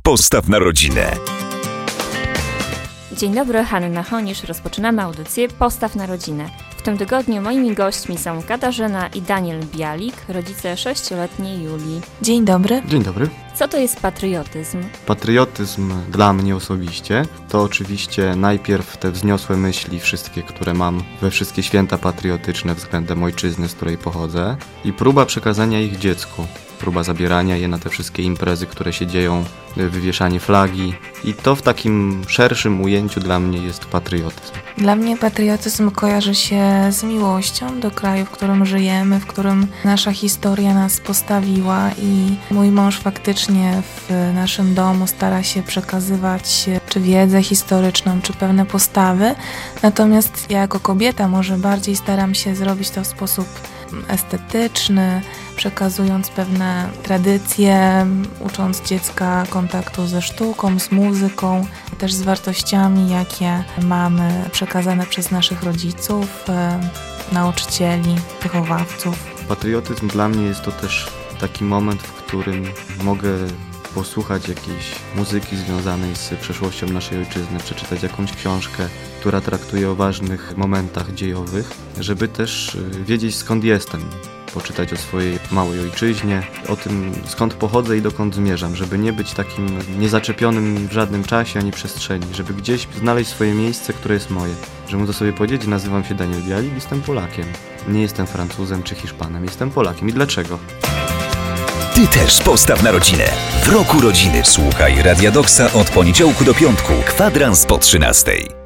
Postaw na rodzinę. Dzień dobry, Hanna Honisz. Rozpoczynamy audycję Postaw na rodzinę. W tym tygodniu moimi gośćmi są Katarzyna i Daniel Bialik, rodzice 6-letniej Julii. Dzień dobry. Dzień dobry. Co to jest patriotyzm? Patriotyzm dla mnie osobiście to oczywiście najpierw te wzniosłe myśli wszystkie, które mam we wszystkie święta patriotyczne względem ojczyzny, z której pochodzę, i próba przekazania ich dziecku. Próba zabierania je na te wszystkie imprezy, które się dzieją, wywieszanie flagi, i to w takim szerszym ujęciu dla mnie jest patriotyzm. Dla mnie patriotyzm kojarzy się z miłością do kraju, w którym żyjemy, w którym nasza historia nas postawiła, i mój mąż faktycznie w naszym domu stara się przekazywać czy wiedzę historyczną, czy pewne postawy. Natomiast ja jako kobieta może bardziej staram się zrobić to w sposób estetyczny, przekazując pewne tradycje, ucząc dziecka kontaktu ze sztuką, z muzyką, też z wartościami, jakie mamy przekazane przez naszych rodziców, nauczycieli, wychowawców. Patriotyzm dla mnie jest to też taki moment, w którym mogę posłuchać jakiejś muzyki związanej z przeszłością naszej ojczyzny, przeczytać jakąś książkę, która traktuje o ważnych momentach dziejowych, żeby też wiedzieć, skąd jestem, poczytać o swojej małej ojczyźnie, o tym, skąd pochodzę i dokąd zmierzam, żeby nie być takim niezaczepionym w żadnym czasie ani przestrzeni, żeby gdzieś znaleźć swoje miejsce, które jest moje, żeby móc o sobie powiedzieć: nazywam się Daniel Bialik, jestem Polakiem, nie jestem Francuzem czy Hiszpanem, jestem Polakiem. I dlaczego? Ty też postaw na rodzinę. W roku rodziny słuchaj Radia Doksa od poniedziałku do piątku, kwadrans po 13.